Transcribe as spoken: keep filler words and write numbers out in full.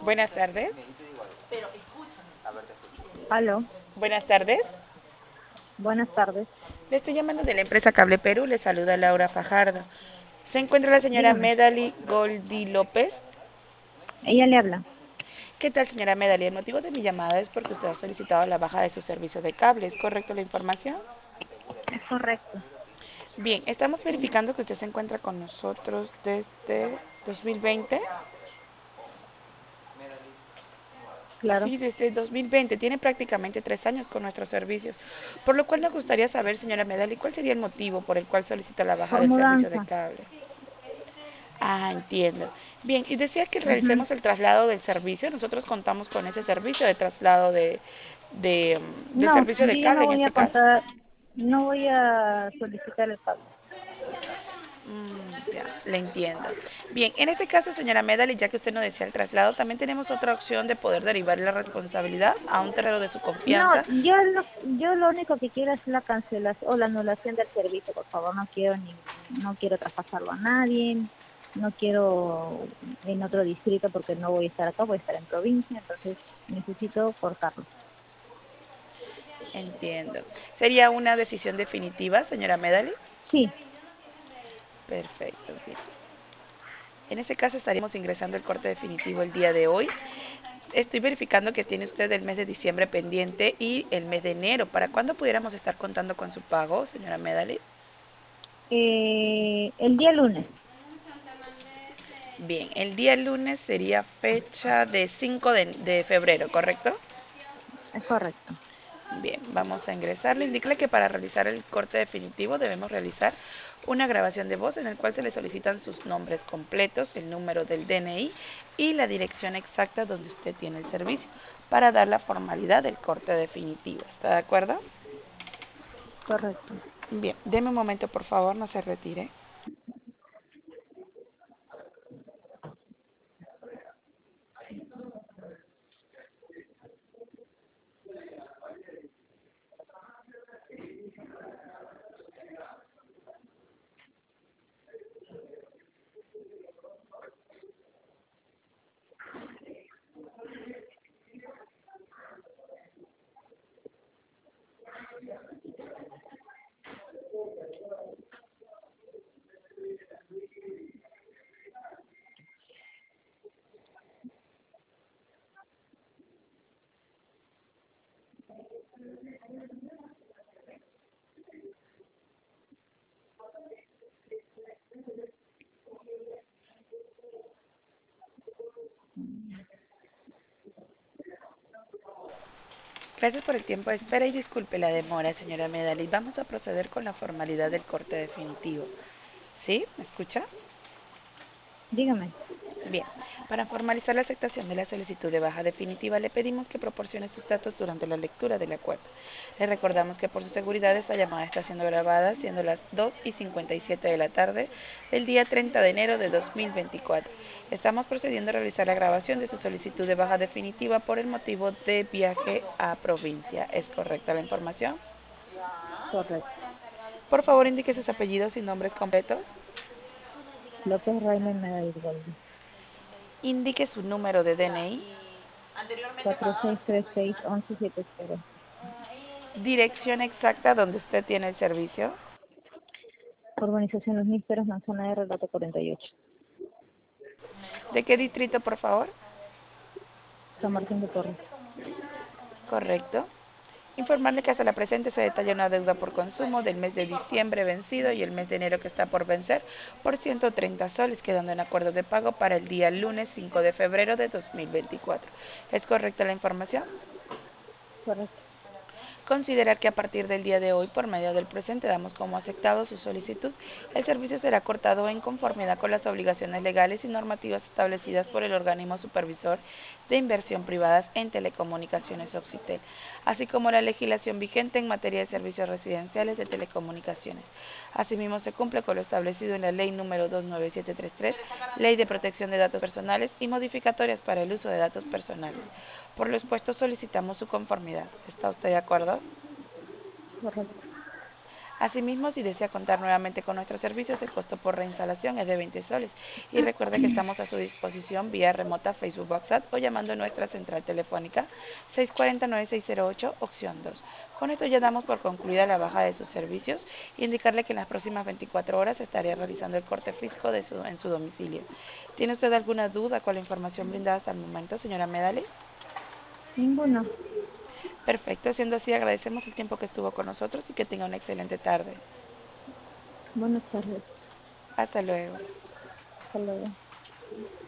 Buenas tardes. Aló, Buenas tardes. buenas tardes. Le estoy llamando de la empresa Cable Perú. Le saluda Laura Fajardo. Se encuentra la señora Dígame, Medali Goldi López. ella le habla. ¿Qué tal, señora Medali? El motivo de mi llamada es porque usted ha solicitado la baja de su servicio de cable. ¿Es correcto la información? Es correcto, Bien, estamos verificando que usted se encuentra con nosotros desde dos mil veinte. claro. Sí, desde dos mil veinte. Tiene prácticamente tres años con nuestros servicios. Por lo cual nos gustaría saber, señora Medali, cuál sería el motivo por el cual solicita la baja Por del servicio de mudanza. cable. Ah, entiendo. Bien, y decía que Ujú. realicemos el traslado del servicio. Nosotros contamos con ese servicio de traslado de, de, mm, del No, servicio de yo ya cable no en voy a este caso. contar, no voy a solicitar el pago. Mm, ya, le entiendo. Bien, en este caso, señora Medali, ya que usted no desea el traslado, también tenemos otra opción de poder derivar la responsabilidad a un terreno de su No, confianza. yo lo, yo lo único que quiero es la cancelación o la anulación del servicio, por favor. No quiero ni, no quiero traspasarlo a nadie, no quiero en otro distrito porque no voy a estar acá, voy a estar en provincia, entonces necesito cortarlo. Entiendo. ¿Sería una decisión definitiva, señora Medali? Sí, Perfecto, bien. En ese caso estaríamos ingresando el corte definitivo el día de hoy. Estoy verificando que tiene usted el mes de diciembre pendiente y el mes de enero. ¿Para cuándo pudiéramos estar contando con su pago, señora Medali? eh, el día lunes, Bien, el día lunes sería fecha de cinco de, de febrero, ¿correcto? es correcto. Bien, vamos a ingresarle. Indícale que para realizar el corte definitivo debemos realizar una grabación de voz en el cual se le solicitan sus nombres completos, el número del D N I y la dirección exacta donde usted tiene el servicio para dar la formalidad del corte definitivo. ¿Está de acuerdo? Correcto. Bien, deme un momento por favor, no se retire. Gracias por el tiempo de espera y disculpe la demora, señora Medali. Vamos a proceder con la formalidad del corte definitivo. ¿Sí? ¿Me escucha? Dígame. Bien, para formalizar la aceptación de la solicitud de baja definitiva le pedimos que proporcione sus datos durante la lectura del acuerdo. Le recordamos que por su seguridad esta llamada está siendo grabada siendo las dos y cincuenta y siete de la tarde del día treinta de enero de dos mil veinticuatro. Estamos procediendo a realizar la grabación de su solicitud de baja definitiva por el motivo de viaje a provincia. ¿Es correcta la información? Correcto. Por favor, indique sus apellidos y nombres completos. López Raymond Medellín Goldi. Indique su número de D N I. cuatro seis tres seis once setenta. Dirección exacta donde usted tiene el servicio. Urbanización Los Nísperos, Manzana de Relato cuarenta y ocho. ¿De qué distrito, por favor? San Martín de Porres. Correcto. Informarle que hasta la presente se detalla una deuda por consumo del mes de diciembre vencido y el mes de enero que está por vencer por ciento treinta soles, quedando en acuerdo de pago para el día lunes cinco de febrero de dos mil veinticuatro. ¿Es correcta la información? Correcto. Considerar que a partir del día de hoy, por medio del presente, damos como aceptado su solicitud. El servicio será cortado en conformidad con las obligaciones legales y normativas establecidas por el organismo supervisor de inversión privadas en telecomunicaciones Occitel, así como la legislación vigente en materia de servicios residenciales de telecomunicaciones. Asimismo, se cumple con lo establecido en la Ley número dos nueve siete tres tres, Ley de Protección de Datos Personales y modificatorias para el uso de datos personales. Por lo expuesto, solicitamos su conformidad. ¿Está usted de acuerdo? Correcto. Asimismo, si desea contar nuevamente con nuestros servicios, el costo por reinstalación es de veinte soles. Y recuerde que estamos a su disposición vía remota, Facebook, WhatsApp o llamando a nuestra central telefónica seis cuatro cero, nueve seis cero ocho, opción dos. Con esto ya damos por concluida la baja de sus servicios e indicarle que en las próximas veinticuatro horas estaría realizando el corte físico de su, en su domicilio. ¿Tiene usted alguna duda con la información brindada hasta el momento, señora Medali? Ninguno. Perfecto, siendo así, agradecemos el tiempo que estuvo con nosotros y que tenga una excelente tarde. Buenas tardes. Hasta luego. Hasta luego.